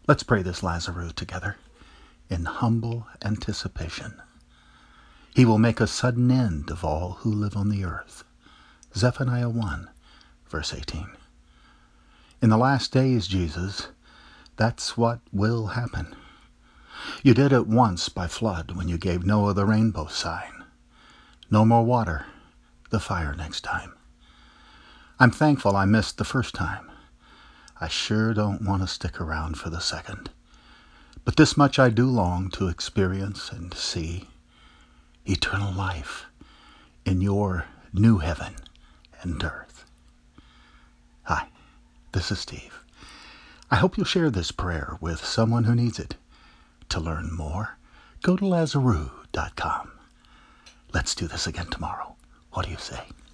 Let's pray this Lazarus together in humble anticipation. He will make a sudden end of all who live on the earth. Zephaniah 1, verse 18. In the last days, Jesus, that's what will happen. You did it once by flood when you gave Noah the rainbow sign. No more water, the fire next time. I'm thankful I missed the first time. I sure don't want to stick around for the second. But this much I do long to experience and see: eternal life in your new heaven and earth. Hi, this is Steve. I hope you'll share this prayer with someone who needs it. To learn more, go to Lazarus.com. Let's do this again tomorrow. What do you say?